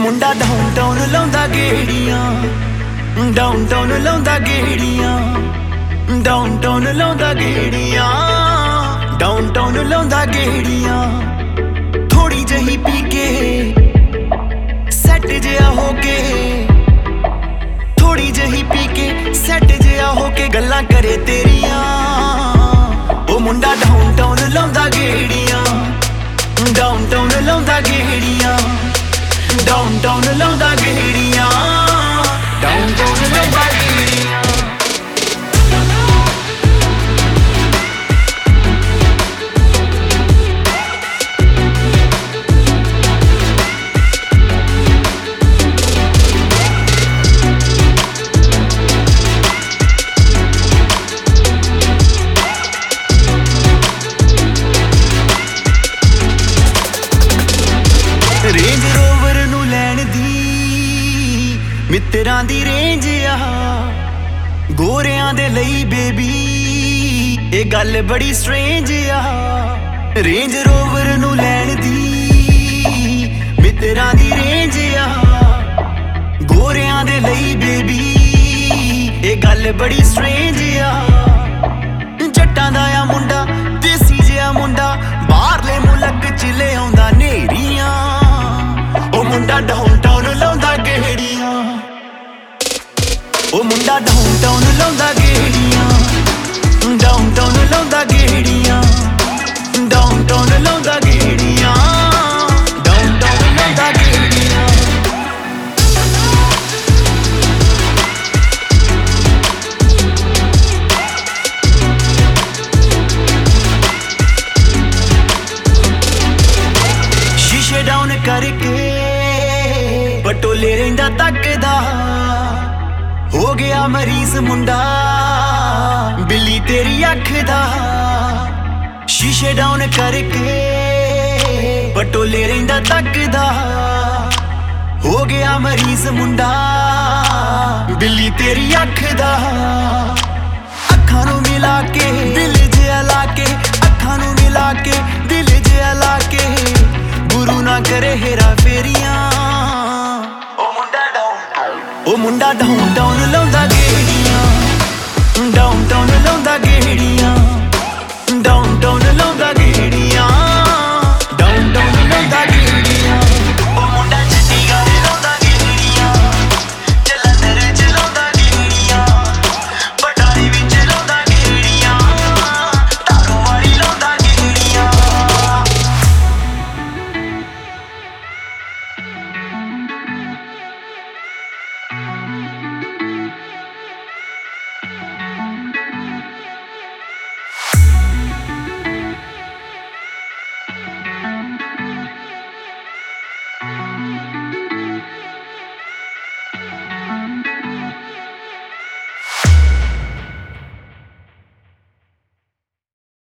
ਮੁੰਡਾ ਡਾਊਨਟਾਊਨ ਲਾਉਂਦਾ ਗੇੜੀਆਂ, ਡਾਊਨਟਾਊਨ ਲਾਉਂਦਾ ਗੇੜੀਆਂ, ਡਾਊਨਟਾਊਨ ਲਾਉਂਦਾ ਗੇੜੀਆਂ, ਡਾਊਨਟਾਊਨ ਲਾਉਂਦਾ ਗੇੜੀਆਂ। ਥੋੜੀ ਜਿਹੀ ਪੀ ਕੇ ਸੈੱਟ ਜਿਹਾ ਹੋ ਕੇ, ਥੋੜੀ ਜਿਹੀ ਪੀ ਕੇ ਸੈੱਟ ਜਿਹਾ ਹੋ ਕੇ ਗੱਲਾਂ ਕਰੇ ਤੇਰੀਆਂ। ਉਹ ਮੁੰਡਾ ਡਾਊਨਟਾਊਨ ਲਾਉਂਦਾ ਗੇੜੀਆਂ, ਡਾਊਨਟਾਊਨ ਲਾਉਂਦਾ ਗੇੜੀਆਂ, ਡਾਊਨਟਾਊਨ ਲਾਉਂਦਾ ਗੇੜੀਆਂ, ਡਾਊਨਟਾਊਨ ਲਾਉਂਦਾ ਗੇੜੀਆਂ। ਰੇਂਜ ਰੋਵਰ ਨੂੰ ਲੈਣ ਦੀ ਮਿੱਤਰਾਂ ਦੀ ਰੇਂਜ ਆ, ਗੋਰਿਆਂ ਦੇ ਲਈ ਬੇਬੀ ਇਹ ਗੱਲ ਬੜੀ ਸਟ੍ਰੇਂਜ ਆ। ਰੇਂਜ ਰੋਵਰ ਨੂੰ ਲੈਣ ਦੀ ਮਿੱਤਰਾਂ ਦੀ ਰੇਂਜ ਆ, ਗੋਰਿਆਂ ਦੇ ਲਈ ਬੇਬੀ ਇਹ ਗੱਲ ਬੜੀ ਸਟ੍ਰੇਂਜ ਆ। ਜੱਟਾਂ ਦਾ ਆ ਮੁੰਡਾ, ਦੇਸੀ ਜਿਹਾ ਮੁੰਡਾ, ਬਾਹਰਲੇ ਮੁਲਕ ਚ ਲਿਆਉਂਦਾ ਨੇਰੀਆਂ। ਉਹ ਮੁੰਡਾ ਡਾਊਨਟਾਊਨ ਲਾਉਂਦਾ ਗੇੜੀਆਂ, ਉਹ ਮੁੰਡਾ ਡਾਊਨਟਾਊਨ ਲਾਉਂਦਾ ਗੇੜੀਆਂ, ਡਾਊਨਟਾਊਨ ਲਾਉਂਦਾ ਗੇੜੀਆਂ, ਡਾਊਨਟਾਊਨ ਲਾਉਂਦਾ ਗੇੜੀਆਂ, ਡਾਊਨਟਾਊਨ ਲਾਉਂਦਾ ਗੇੜੀਆਂ। ਸ਼ੀਸ਼ੇ ਡਾਊਨ ਕਰਕੇ ਬਟੋਲੇ ਰਹਿੰਦਾ ਤੱਕਦਾ, ਹੋ ਗਿਆ ਮਰੀਜ਼ ਮੁੰਡਾ ਬਿੱਲੀ ਤੇਰੀ ਅੱਖ ਦਾ। ਸ਼ੀਸ਼ੇ ਡਾਊਨ ਕਰਕੇ ਬਟੋਲੇ ਰਹਿੰਦਾ ਤੱਕਦਾ, ਹੋ ਗਿਆ ਮਰੀਜ਼ ਮੁੰਡਾ ਬਿੱਲੀ ਤੇਰੀ ਅੱਖ ਦਾ। ਅੱਖਾਂ ਨੂੰ ਮਿਲਾ ਕੇ ਦਿਲ ਜਿਹਾ ਲਾ ਕੇ, ਅੱਖਾਂ ਨੂੰ ਮਿਲਾ ਕੇ ਦਿਲ ਜਿਹਾ ਲਾ ਕੇ, ਗੁਰੂ ਨਾ ਕਰੇ ਹੇਰਾ ਫੇਰੀਆਂ। ਉਹ ਮੁੰਡਾ ਡਾਊਨਟਾਊਨ ਲਾਉਂਦਾ ਗੇੜੀਆਂ, ਡਾਊਨਟਾਊਨ ਲਾਉਂਦਾ ਗੇੜੀਆਂ।